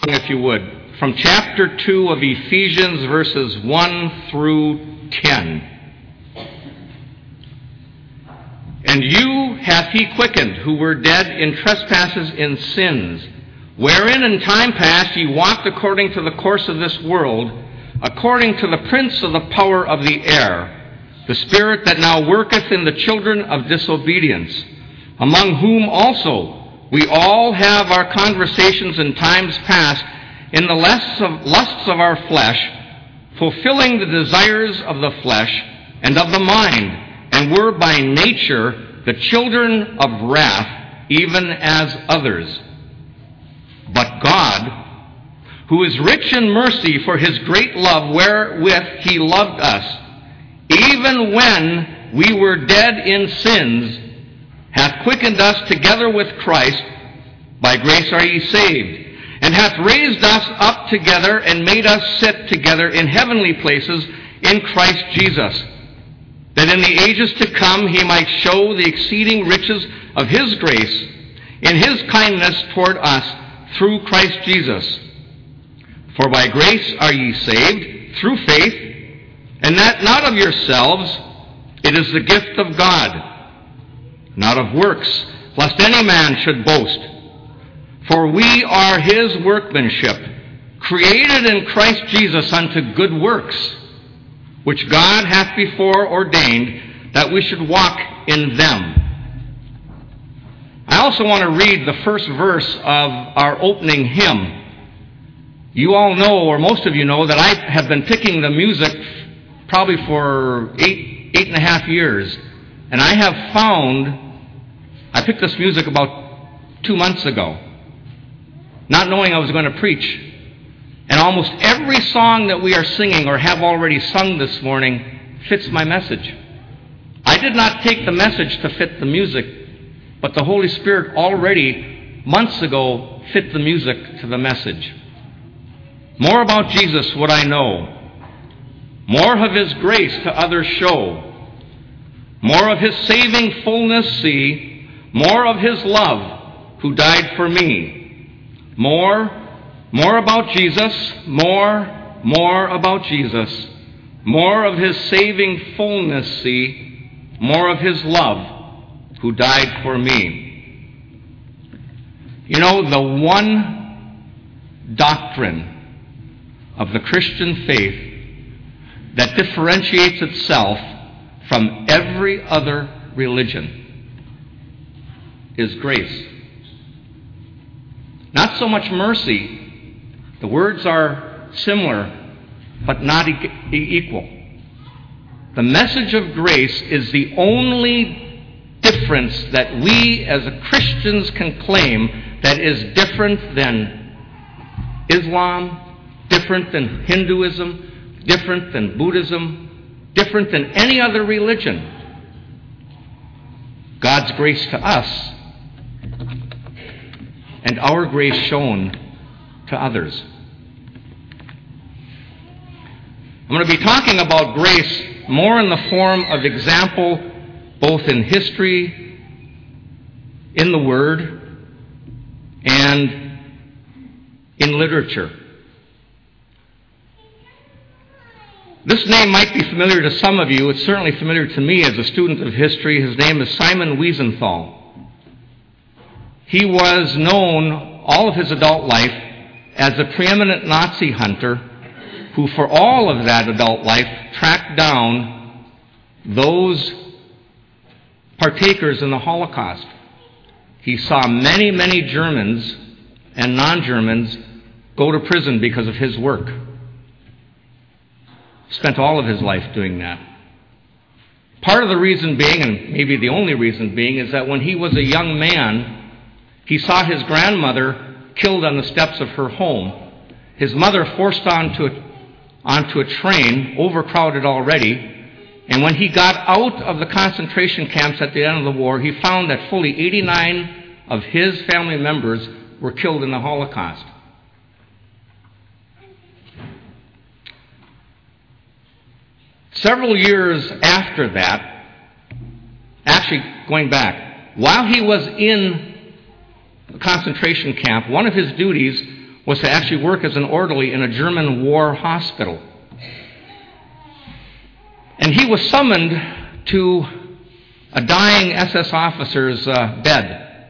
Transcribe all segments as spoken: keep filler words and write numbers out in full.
if you would, from chapter two of Ephesians, verses one through ten. And you hath he quickened, who were dead in trespasses and sins, wherein in time past ye walked according to the course of this world, according to the prince of the power of the air, the spirit that now worketh in the children of disobedience, among whom also we all have our conversations in times past in the lusts of, lusts of our flesh, fulfilling the desires of the flesh and of the mind, and were by nature the children of wrath, even as others. But God, who is rich in mercy for his great love wherewith he loved us, even when we were dead in sins, hath quickened us together with Christ. By grace are ye saved, and hath raised us up together and made us sit together in heavenly places in Christ Jesus, that in the ages to come he might show the exceeding riches of his grace in his kindness toward us through Christ Jesus. For by grace are ye saved, through faith, and that not of yourselves, it is the gift of God, not of works, lest any man should boast. For we are his workmanship, created in Christ Jesus unto good works, which God hath before ordained that we should walk in them. I also want to read the first verse of our opening hymn. You all know, or most of you know, that I have been picking the music probably for eight, eight and a half years. And I have found, I picked this music about two months ago, not knowing I was going to preach. And almost every song that we are singing or have already sung this morning fits my message. I did not take the message to fit the music, but the Holy Spirit already, months ago, fit the music to the message. More about Jesus would I know. More of his grace to others show. More of his saving fullness see. More of his love who died for me. More, more about Jesus. More, more about Jesus. More of his saving fullness see. More of his love who died for me. You know, the one doctrine of the Christian faith that differentiates itself from every other religion is grace. Not so much mercy. The words are similar, but not e- equal. The message of grace is the only difference that we as Christians can claim that is different than Islam, different than Hinduism, different than Buddhism, different than any other religion. God's grace to us and our grace shown to others. I'm going to be talking about grace more in the form of example, both in history, in the Word, and in literature. This name might be familiar to some of you. It's certainly familiar to me as a student of history. His name is Simon Wiesenthal. He was known all of his adult life as a preeminent Nazi hunter who, for all of that adult life, tracked down those partakers in the Holocaust. He saw many, many Germans and non-Germans go to prison because of his work. Spent all of his life doing that. Part of the reason being, and maybe the only reason being, is that when he was a young man, he saw his grandmother killed on the steps of her home. His mother forced onto a, onto a train, overcrowded already, and when he got out of the concentration camps at the end of the war, he found that fully eighty-nine of his family members were killed in the Holocaust. Several years after that, actually going back, while he was in the concentration camp, one of his duties was to actually work as an orderly in a German war hospital. And he was summoned to a dying S S officer's uh, bed.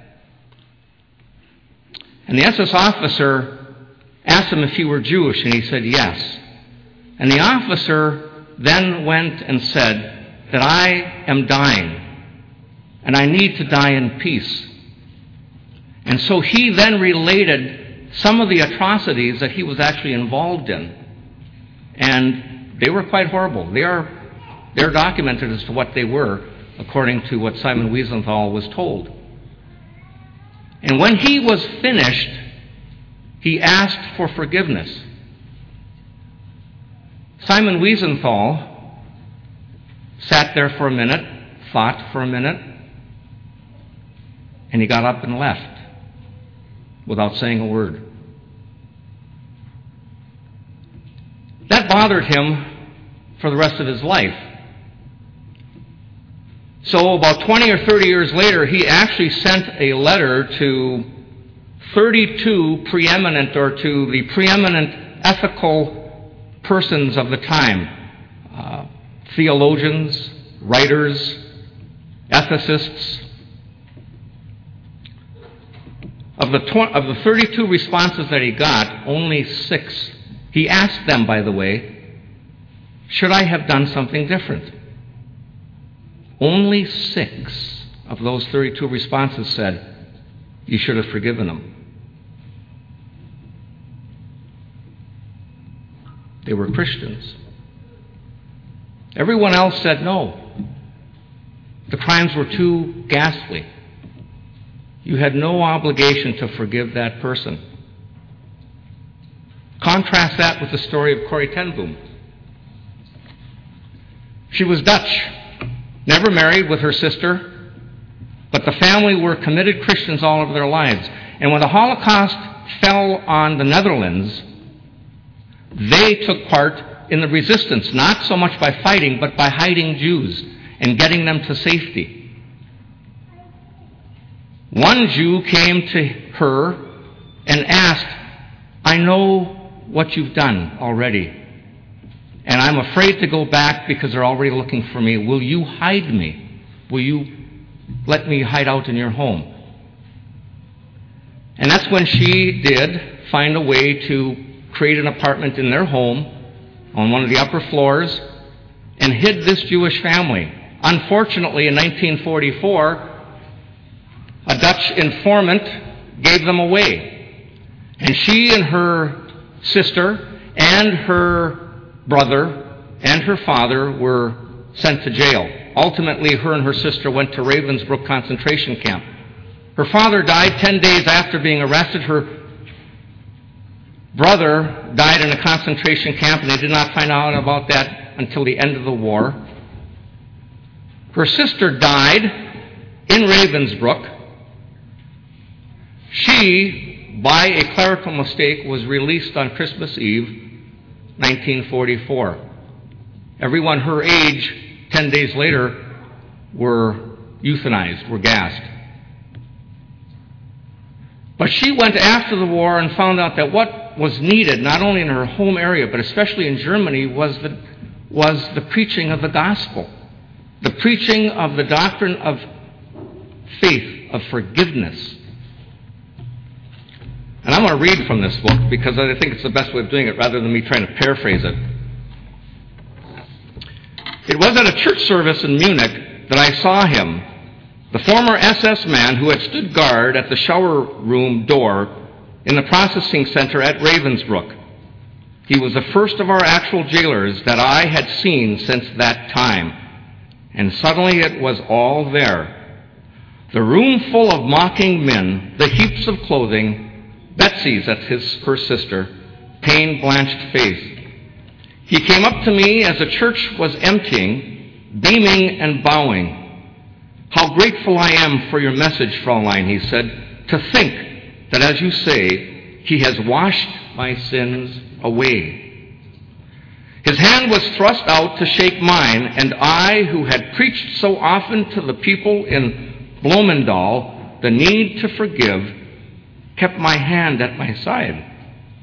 And the S S officer asked him if he were Jewish, and he said yes. And the officer then went and said that I am dying, and I need to die in peace. And so he then related some of the atrocities that he was actually involved in. And they were quite horrible. They are they're documented as to what they were, according to what Simon Wiesenthal was told. And when he was finished, he asked for forgiveness. Simon Wiesenthal sat there for a minute, thought for a minute, and he got up and left without saying a word. That bothered him for the rest of his life. So about twenty or thirty years later, he actually sent a letter to thirty-two preeminent, or to the preeminent ethical persons of the time, uh, theologians, writers, ethicists. Of the, tw- of the thirty-two responses that he got, only six, he asked them, by the way, should I have done something different? Only six of those thirty-two responses said, you should have forgiven them. They were Christians. Everyone else said no. The crimes were too ghastly. You had no obligation to forgive that person. Contrast that with the story of Corrie ten Boom. She was Dutch, never married with her sister, but the family were committed Christians all of their lives. And when the Holocaust fell on the Netherlands, they took part in the resistance, not so much by fighting, but by hiding Jews and getting them to safety. One Jew came to her and asked, I know what you've done already, and I'm afraid to go back because they're already looking for me. Will you hide me? Will you let me hide out in your home? And that's when she did find a way to create an apartment in their home on one of the upper floors and hid this Jewish family. Unfortunately, in nineteen forty-four, a Dutch informant gave them away. And she and her sister and her brother and her father were sent to jail. Ultimately, her and her sister went to Ravensbrück concentration camp. Her father died ten days after being arrested. Her brother died in a concentration camp, and they did not find out about that until the end of the war. Her sister died in Ravensbrück. She, by a clerical mistake, was released on Christmas Eve, nineteen forty-four. Everyone her age, ten days later, were euthanized, were gassed. But she went after the war and found out that what was needed, not only in her home area, but especially in Germany, was the, was the preaching of the gospel. The preaching of the doctrine of faith, of forgiveness. And I'm going to read from this book because I think it's the best way of doing it rather than me trying to paraphrase it. It was at a church service in Munich that I saw him, the former S S man who had stood guard at the shower room door in the processing center at Ravensbrück. He was the first of our actual jailers that I had seen since that time. And suddenly it was all there. The room full of mocking men, the heaps of clothing, Betsy's, that's his, her sister, pain-blanched face. He came up to me as the church was emptying, beaming and bowing. How grateful I am for your message, Fraulein, he said, to think that, as you say, he has washed my sins away. His hand was thrust out to shake mine, and I, who had preached so often to the people in Bloemendaal the need to forgive, kept my hand at my side.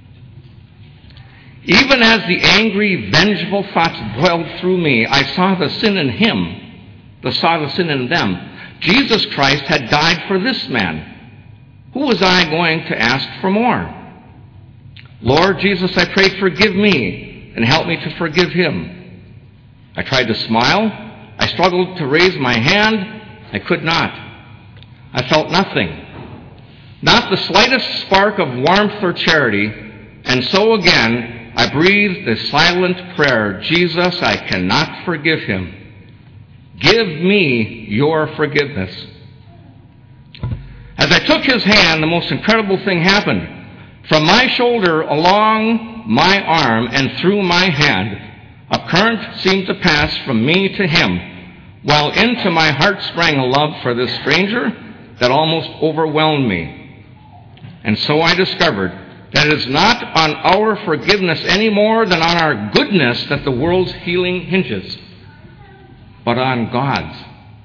Even as the angry, vengeful thoughts boiled through me, I saw the sin in him, I saw the sin in them. Jesus Christ had died for this man. Who was I going to ask for more? Lord Jesus, I pray, forgive me and help me to forgive him. I tried to smile. I struggled to raise my hand. I could not. I felt nothing. Not the slightest spark of warmth or charity. And so again, I breathed a silent prayer. Jesus, I cannot forgive him. Give me your forgiveness. As I took his hand, the most incredible thing happened. From my shoulder along my arm and through my hand, a current seemed to pass from me to him, while into my heart sprang a love for this stranger that almost overwhelmed me. And so I discovered that it is not on our forgiveness any more than on our goodness that the world's healing hinges, but on God's.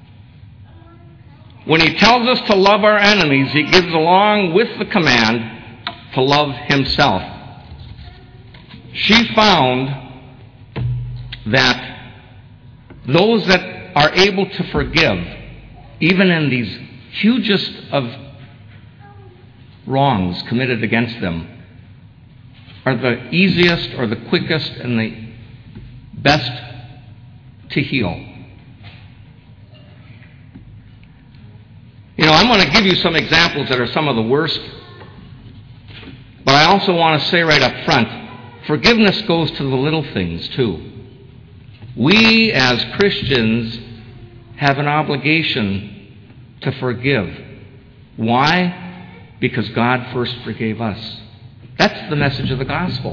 When he tells us to love our enemies, he gives along with the command to love himself. She found that those that are able to forgive, even in these hugest of wrongs committed against them, are the easiest or the quickest and the best to heal. You know, I'm going to give you some examples that are some of the worst, but I also want to say right up front, forgiveness goes to the little things too. We as Christians have an obligation to forgive. Why? Because God first forgave us. That's the message of the gospel.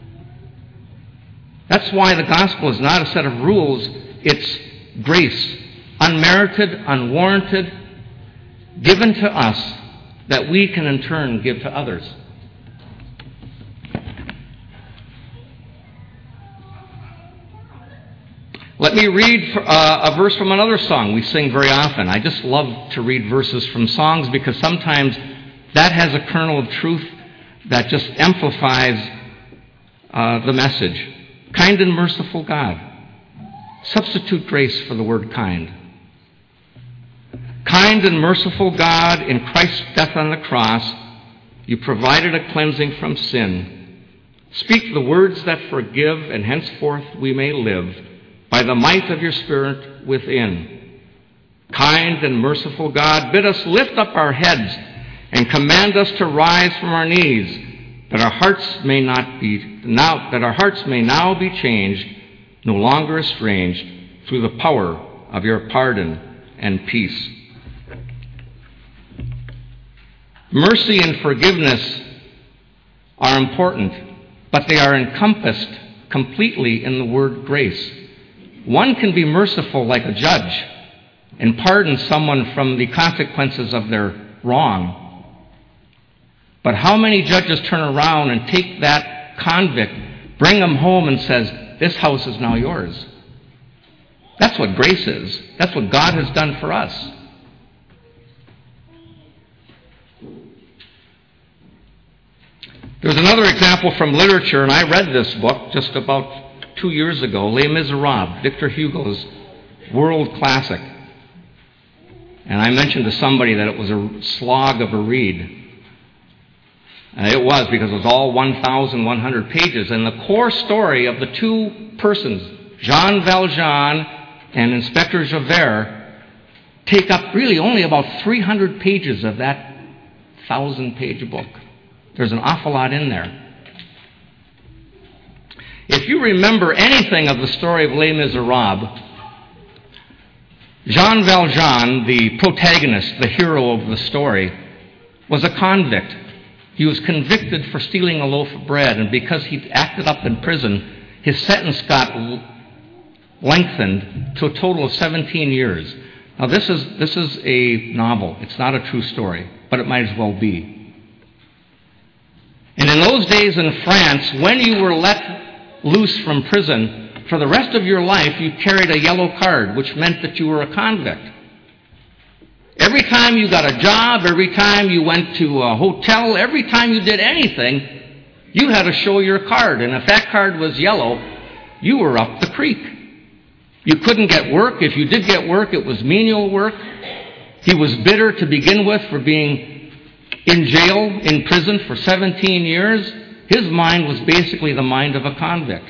That's why the gospel is not a set of rules. It's grace, unmerited, unwarranted, given to us that we can in turn give to others. Let me read uh, a verse from another song we sing very often. I just love to read verses from songs because sometimes that has a kernel of truth that just amplifies uh, the message. Kind and merciful God. Substitute grace for the word kind. Kind and merciful God, in Christ's death on the cross, you provided a cleansing from sin. Speak the words that forgive, and henceforth we may live by the might of your Spirit within. Kind and merciful God, bid us lift up our heads and command us to rise from our knees, that our hearts may not be now that our hearts may now be changed, no longer estranged, through the power of your pardon and peace. Mercy and forgiveness are important, but they are encompassed completely in the word grace. One can be merciful like a judge and pardon someone from the consequences of their wrong. But how many judges turn around and take that convict, bring him home and says, this house is now yours? That's what grace is. That's what God has done for us. There's another example from literature, and I read this book just about two years ago, Les Miserables, Victor Hugo's world classic. And I mentioned to somebody that it was a slog of a read. And it was, because it was all one thousand one hundred pages. And the core story of the two persons, Jean Valjean and Inspector Javert, take up really only about three hundred pages of that thousand-page book. There's an awful lot in there. If you remember anything of the story of Les Miserables, Jean Valjean, the protagonist, the hero of the story, was a convict. He was convicted for stealing a loaf of bread, and because he acted up in prison, his sentence got lengthened to a total of seventeen years. Now this is this is a novel. It's not a true story, but it might as well be. And in those days in France, when you were let loose from prison, for the rest of your life you carried a yellow card, which meant that you were a convict. Every time you got a job, every time you went to a hotel, every time you did anything, you had to show your card. And if that card was yellow, you were up the creek. You couldn't get work. If you did get work, it was menial work. He was bitter to begin with for being in jail, in prison for seventeen years. His mind was basically the mind of a convict.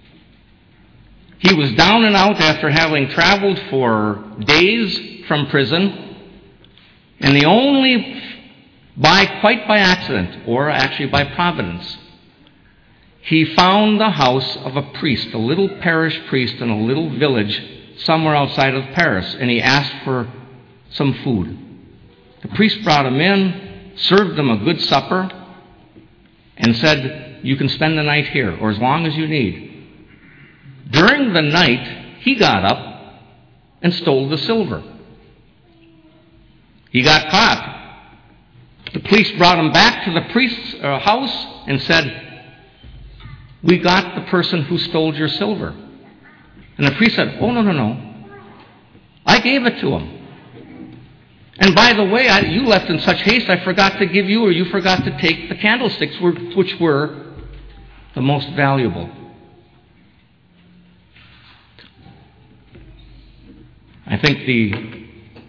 He was down and out after having traveled for days from prison. And the only, by quite by accident, or actually by providence, he found the house of a priest, a little parish priest in a little village somewhere outside of Paris, and he asked for some food. The priest brought him in, served him a good supper, and said, you can spend the night here, or as long as you need. During the night, he got up and stole the silver. He got caught. The police brought him back to the priest's uh, house and said, we got the person who stole your silver. And the priest said, oh, no, no, no. I gave it to him. And by the way, I, you left in such haste, I forgot to give you, or you forgot to take the candlesticks, which were the most valuable. I think the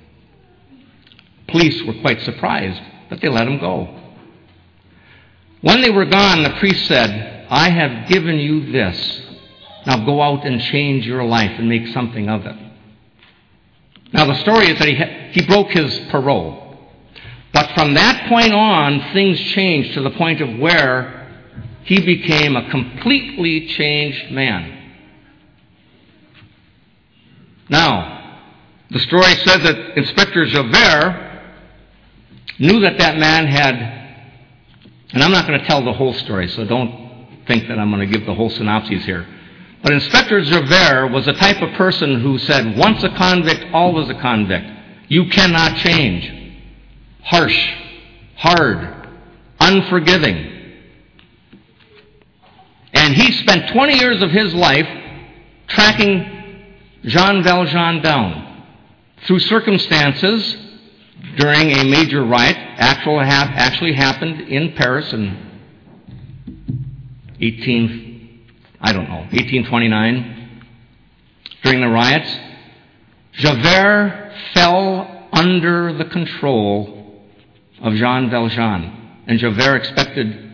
police were quite surprised, but they let him go. When they were gone, the priest said, I have given you this. Now go out and change your life and make something of it. Now the story is that he, ha- he broke his parole. But from that point on, things changed to the point of where he became a completely changed man. Now, the story says that Inspector Javert knew that that man had, and I'm not going to tell the whole story, so don't think that I'm going to give the whole synopsis here. But Inspector Javert was the type of person who said, once a convict, always a convict. You cannot change. Harsh, hard, unforgiving. And he spent twenty years of his life tracking Jean Valjean down through circumstances during a major riot. Actual, actually happened in Paris in eighteen, I don't know, eighteen twenty-nine, during the riots. Javert fell under the control of Jean Valjean, and Javert expected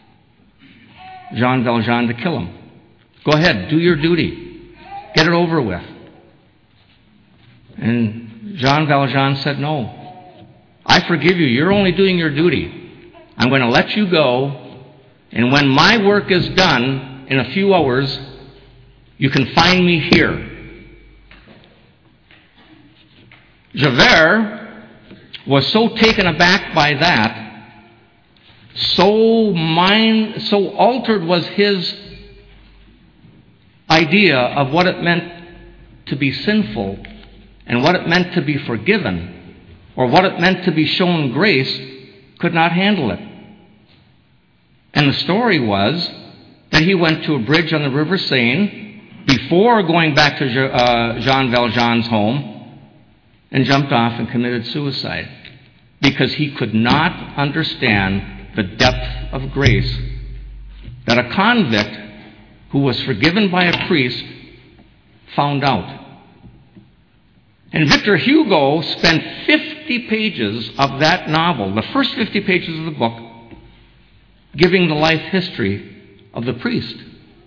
Jean Valjean to kill him. Go ahead, do your duty. Get it over with. And Jean Valjean said, no. I forgive you. You're only doing your duty. I'm going to let you go, and when my work is done in a few hours, you can find me here. Javert was so taken aback by that, so mind, so altered was his idea of what it meant to be sinful and what it meant to be forgiven, or what it meant to be shown grace, could not handle it. And the story was that he went to a bridge on the River Seine before going back to uh, Jean Valjean's home and jumped off and committed suicide because he could not understand the depth of grace that a convict who was forgiven by a priest found out. And Victor Hugo spent fifty pages of that novel, the first fifty pages of the book, giving the life history of the priest,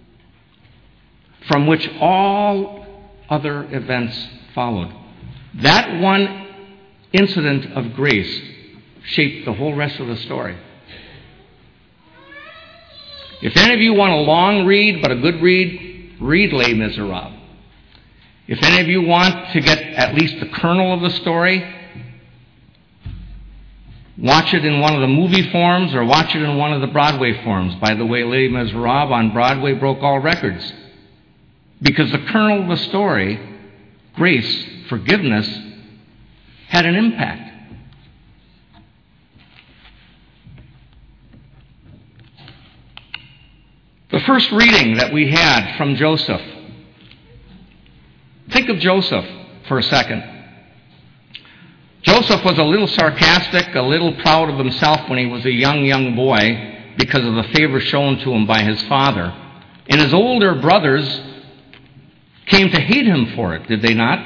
from which all other events followed. That one incident of grace shaped the whole rest of the story. If any of you want a long read, but a good read, read Les Miserables. If any of you want to get at least the kernel of the story, watch it in one of the movie forms or watch it in one of the Broadway forms. By the way, Les Miserables on Broadway broke all records. Because the kernel of the story, grace, forgiveness, had an impact. The first reading that we had from Joseph. Think of Joseph for a second. Joseph was a little sarcastic, a little proud of himself when he was a young, young boy. because of the favor shown to him by his father. And his older brothers came to hate him for it, did they not?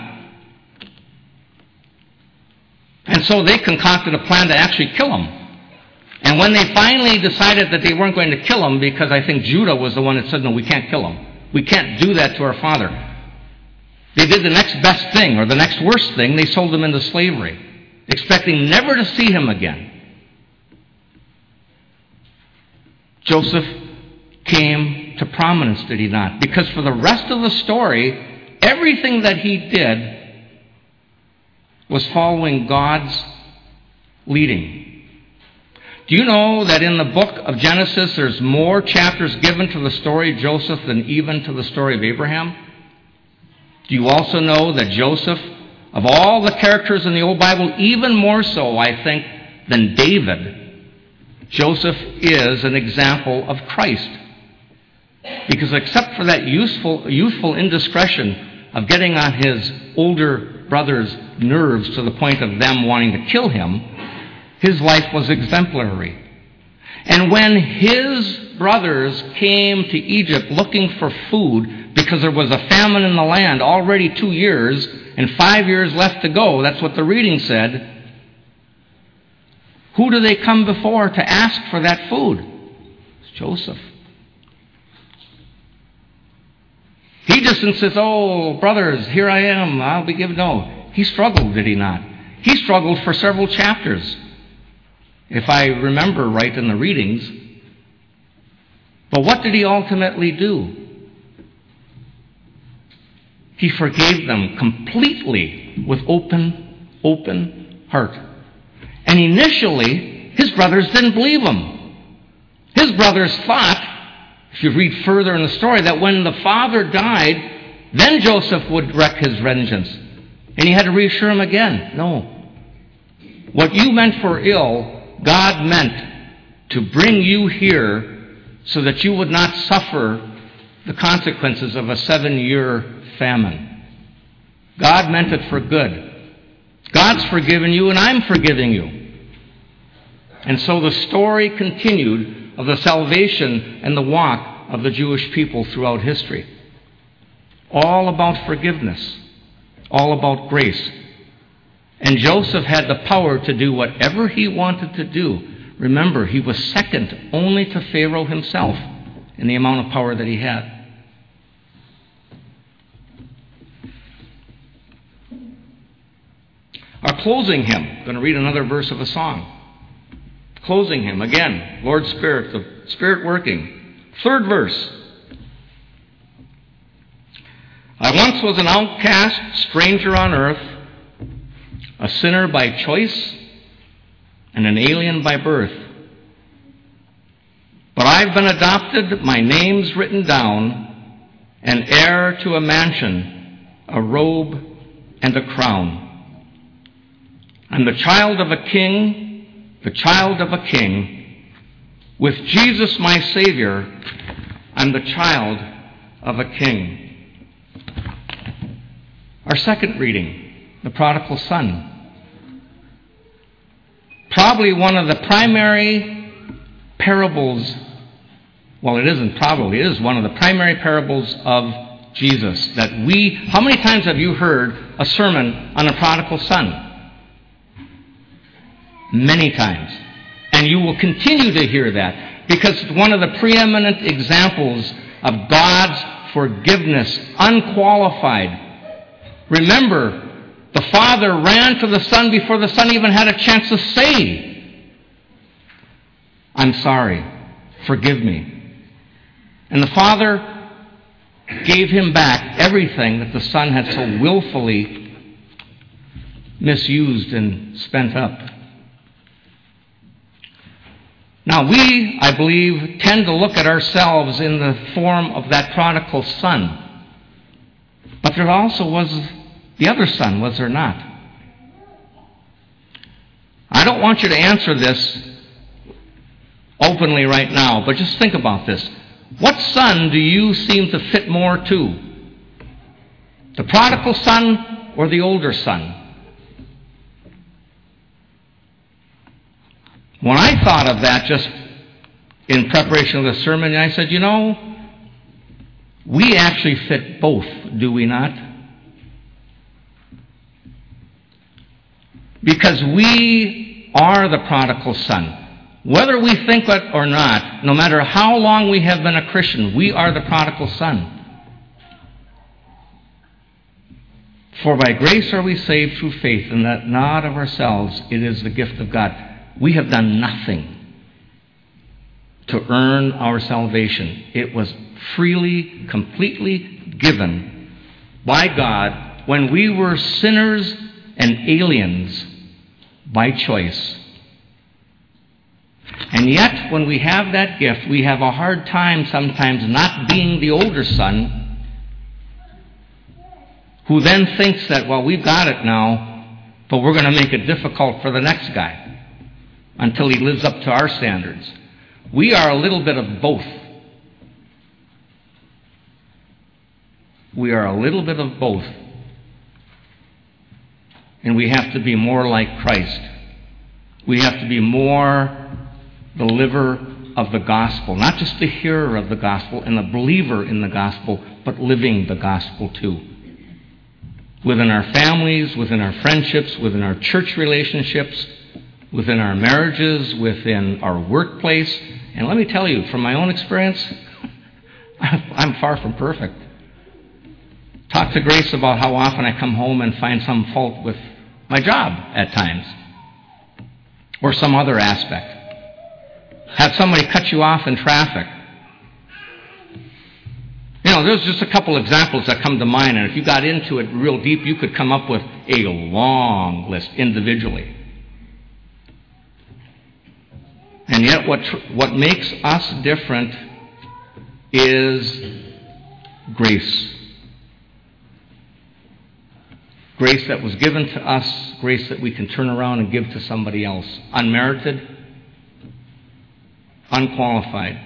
And so they concocted a plan to actually kill him. And when they finally decided that they weren't going to kill him, because I think Judah was the one that said, no, we can't kill him. We can't do that to our father. They did the next best thing, or the next worst thing. They sold him into slavery, expecting never to see him again. Joseph came to prominence, did he not? Because for the rest of the story, everything that he did was following God's leading. Do you know that in the book of Genesis, there's more chapters given to the story of Joseph than even to the story of Abraham? Do you also know that Joseph, of all the characters in the Old Bible, even more so, I think, than David, Joseph is an example of Christ. Because except for that useful, youthful indiscretion of getting on his older brother's nerves to the point of them wanting to kill him, his life was exemplary. And when his brothers came to Egypt looking for food because there was a famine in the land, already two years and five years left to go, that's what the reading said, who do they come before to ask for that food? It's Joseph. He just insists, oh, brothers, here I am, I'll be given. No, he struggled, did he not? He struggled for several chapters, if I remember right in the readings. But what did he ultimately do? He forgave them completely with open, open heart. And initially, his brothers didn't believe him. His brothers thought, if you read further in the story, that when the father died, then Joseph would wreak his vengeance. And he had to reassure him again, no. What you meant for ill, God meant to bring you here so that you would not suffer the consequences of a seven-year famine. God meant it for good. God's forgiven you and I'm forgiving you. And so the story continued of the salvation and the walk of the Jewish people throughout history. All about forgiveness. All about grace. And Joseph had the power to do whatever he wanted to do. Remember, he was second only to Pharaoh himself in the amount of power that he had. Our closing hymn, I'm going to read another verse of a song. Closing hymn, again, Lord Spirit, the Spirit working. Third verse. I once was an outcast, stranger on earth, a sinner by choice and an alien by birth. But I've been adopted, my name's written down, an heir to a mansion, a robe and a crown. I'm the child of a king, the child of a king. With Jesus my Savior, I'm the child of a king. Our second reading, the prodigal son. Probably one of the primary parables, well, it isn't probably, it is one of the primary parables of Jesus. That we, how many times have you heard a sermon on a prodigal son? Many times. And you will continue to hear that because it's one of the preeminent examples of God's forgiveness, unqualified. Remember, the father ran to the son before the son even had a chance to say, I'm sorry, forgive me. And the father gave him back everything that the son had so willfully misused and spent up. Now we, I believe, tend to look at ourselves in the form of that prodigal son. But there also was the other son, was there not? I don't want you to answer this openly right now, but just think about this. What son do you seem to fit more to? The prodigal son or the older son? When I thought of that just in preparation of the sermon, and I said, you know, we actually fit both, do we not? Because we are the prodigal son. Whether we think it or not, no matter how long we have been a Christian, we are the prodigal son. For by grace are we saved through faith, and that not of ourselves, it is the gift of God. We have done nothing to earn our salvation. It was freely, completely given by God when we were sinners and aliens by choice. And yet, when we have that gift, we have a hard time sometimes not being the older son, who then thinks that, well, we've got it now, but we're going to make it difficult for the next guy until he lives up to our standards. We are a little bit of both. We are a little bit of both. And we have to be more like Christ. We have to be more the liver of the gospel, not just the hearer of the gospel and the believer in the gospel, but living the gospel too. Within our families, within our friendships, within our church relationships, within our marriages, within our workplace. And let me tell you, from my own experience, I'm far from perfect. Talk to Grace about how often I come home and find some fault with my job at times, or some other aspect. Have somebody cut you off in traffic. You know, there's just a couple examples that come to mind, and if you got into it real deep, you could come up with a long list individually. And yet what what makes us different is grace. Grace that was given to us, grace that we can turn around and give to somebody else. Unmerited, unqualified.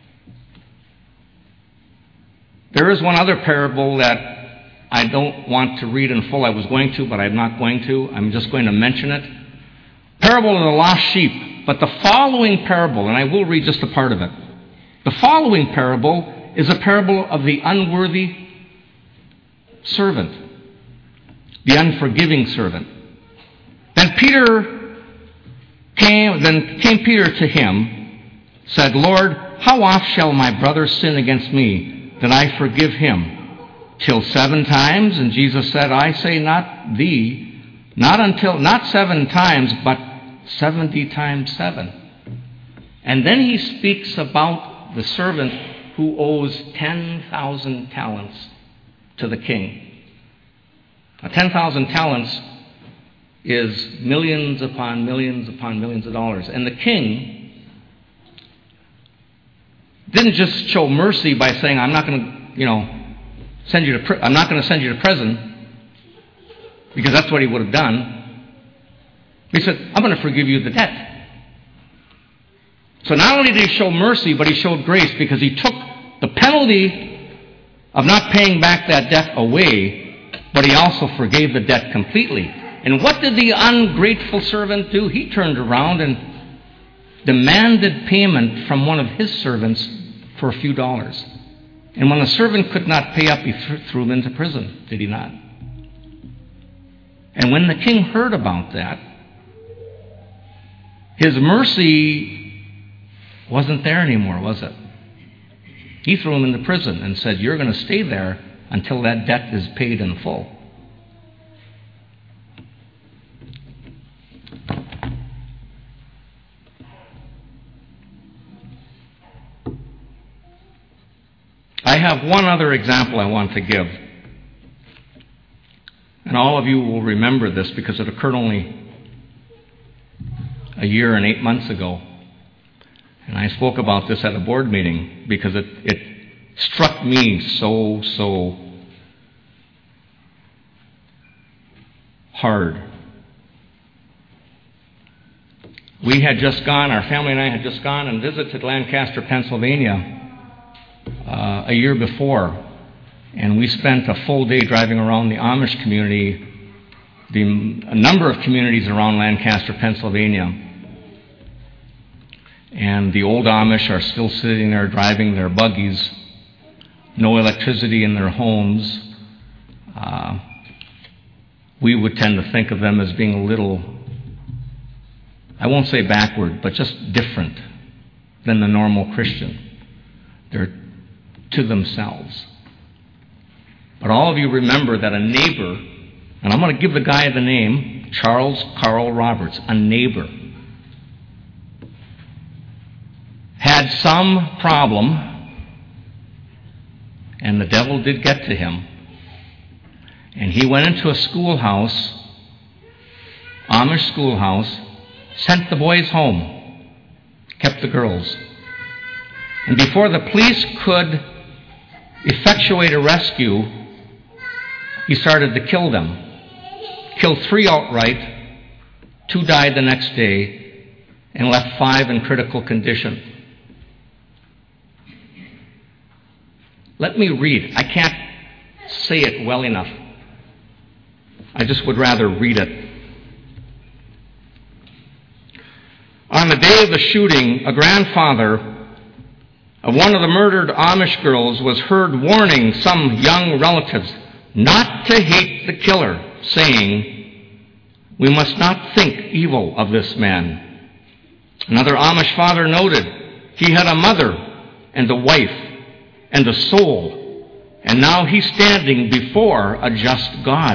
There is one other parable that I don't want to read in full. I was going to, but I'm not going to. I'm just going to mention it. Parable of the lost sheep. But the following parable, and I will read just a part of it. The following parable is a parable of the unworthy servant, the unforgiving servant. Then Peter came, then came Peter to him, said, Lord, how oft shall my brother sin against me, that I forgive him? Till seven times? And Jesus said, I say not thee, not until, not seven times, but seventy times seven. And then he speaks about the servant who owes ten thousand talents to the king. Now, ten thousand talents is millions upon millions upon millions of dollars. And the king didn't just show mercy by saying, I'm not going to, you know, send you to, pr- I'm not going to send you to prison, because that's what he would have done. He said, I'm going to forgive you the debt. So not only did he show mercy, but he showed grace, because he took the penalty of not paying back that debt away, but he also forgave the debt completely. And what did the ungrateful servant do? He turned around and demanded payment from one of his servants for a few dollars. And when the servant could not pay up, he th- threw him into prison, did he not? And when the king heard about that, his mercy wasn't there anymore, was it? He threw him into prison and said, you're going to stay there until that debt is paid in full. I have one other example I want to give. And all of you will remember this because it occurred only a year and eight months ago. And I spoke about this at a board meeting because it, it struck me so, so hard. We had just gone, our family and I had just gone and visited Lancaster, Pennsylvania uh, a year before. And we spent a full day driving around the Amish community, the, a number of communities around Lancaster, Pennsylvania. And the old Amish are still sitting there driving their buggies, no electricity in their homes. Uh, we would tend to think of them as being a little, I won't say backward, but just different than the normal Christian. They're to themselves. But all of you remember that a neighbor, and I'm going to give the guy the name, Charles Carl Roberts, a neighbor, had some problem, and the devil did get to him. And he went into a schoolhouse, Amish schoolhouse, sent the boys home, kept the girls. And before the police could effectuate a rescue, he started to kill them. Killed three outright, two died the next day, and left five in critical condition. Let me read. I can't say it well enough. I just would rather read it. On the day of the shooting, a grandfather of one of the murdered Amish girls was heard warning some young relatives not to hate the killer, saying, "We must not think evil of this man." Another Amish father noted he had a mother and a wife and a soul, and now he's standing before a just God.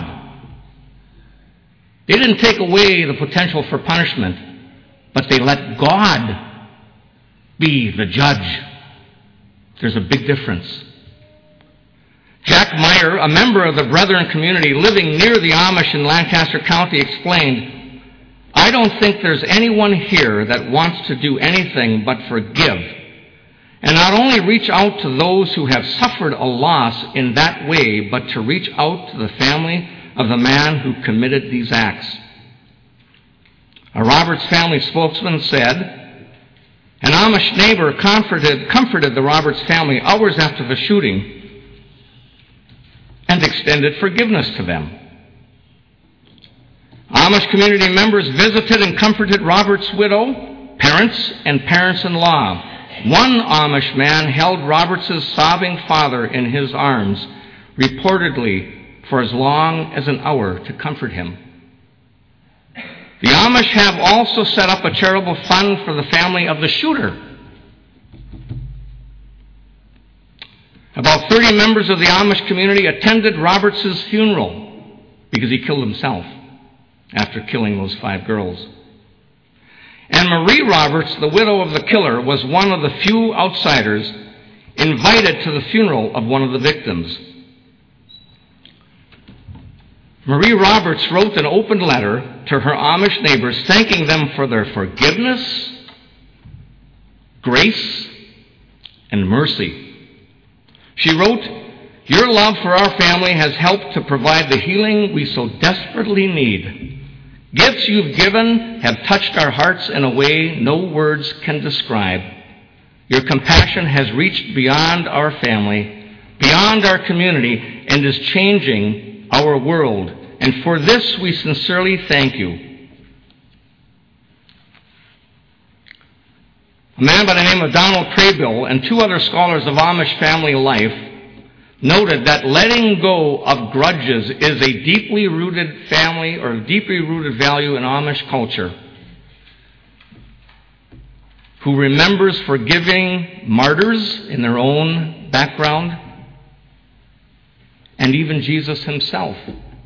They didn't take away the potential for punishment, but they let God be the judge. There's a big difference. Jack Meyer, a member of the Brethren community living near the Amish in Lancaster County, explained, "I don't think there's anyone here that wants to do anything but forgive, and not only reach out to those who have suffered a loss in that way, but to reach out to the family of the man who committed these acts." A Roberts family spokesman said, an Amish neighbor comforted, comforted the Roberts family hours after the shooting and extended forgiveness to them. Amish community members visited and comforted Roberts' widow, parents, and parents-in-law. One Amish man held Roberts' sobbing father in his arms, reportedly for as long as an hour to comfort him. The Amish have also set up a charitable fund for the family of the shooter. About thirty members of the Amish community attended Roberts' funeral because he killed himself after killing those five girls. And Marie Roberts, the widow of the killer, was one of the few outsiders invited to the funeral of one of the victims. Marie Roberts wrote an open letter to her Amish neighbors thanking them for their forgiveness, grace, and mercy. She wrote, "Your love for our family has helped to provide the healing we so desperately need. Gifts you've given have touched our hearts in a way no words can describe. Your compassion has reached beyond our family, beyond our community, and is changing our world. And for this we sincerely thank you." A man by the name of Donald Craybill and two other scholars of Amish family life noted that letting go of grudges is a deeply rooted family or deeply rooted value in Amish culture. Who remembers forgiving martyrs in their own background, and even Jesus himself.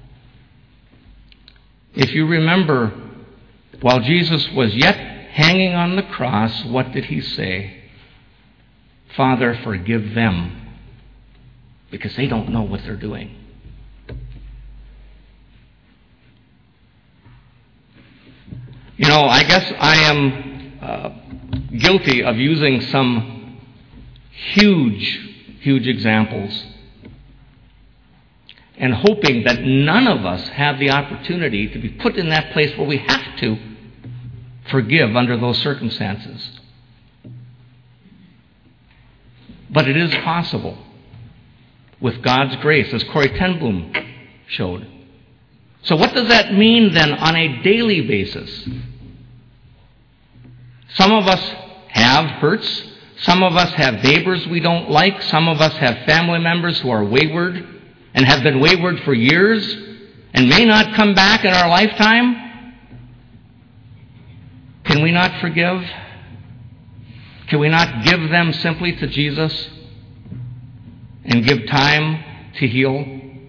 If you remember, while Jesus was yet hanging on the cross, what did he say? "Father, forgive them, because they don't know what they're doing." You know, I guess I am uh, guilty of using some huge, huge examples and hoping that none of us have the opportunity to be put in that place where we have to forgive under those circumstances. But it is possible with God's grace, as Corrie ten Boom showed. So what does that mean then on a daily basis? Some of us have hurts. Some of us have neighbors we don't like. Some of us have family members who are wayward and have been wayward for years and may not come back in our lifetime. Can we not forgive? Can we not give them simply to Jesus and give time to heal?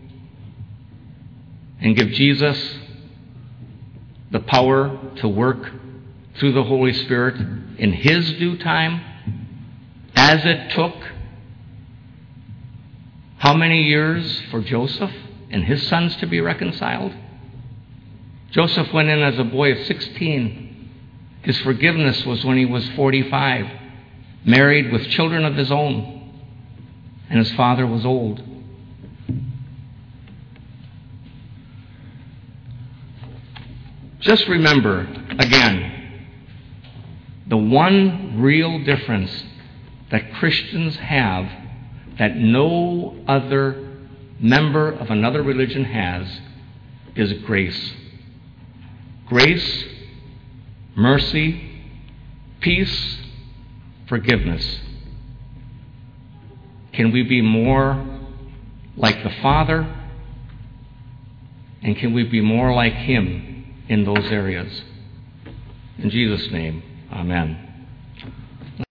And give Jesus the power to work through the Holy Spirit in His due time, as it took how many years for Joseph and his sons to be reconciled? Joseph went in as a boy of sixteen. His forgiveness was when he was forty-five, married with children of his own, and his father was old. Just remember, again, the one real difference that Christians have that no other member of another religion has is grace. Grace, mercy, peace, forgiveness. Can we be more like the Father? And can we be more like Him in those areas? In Jesus' name, amen.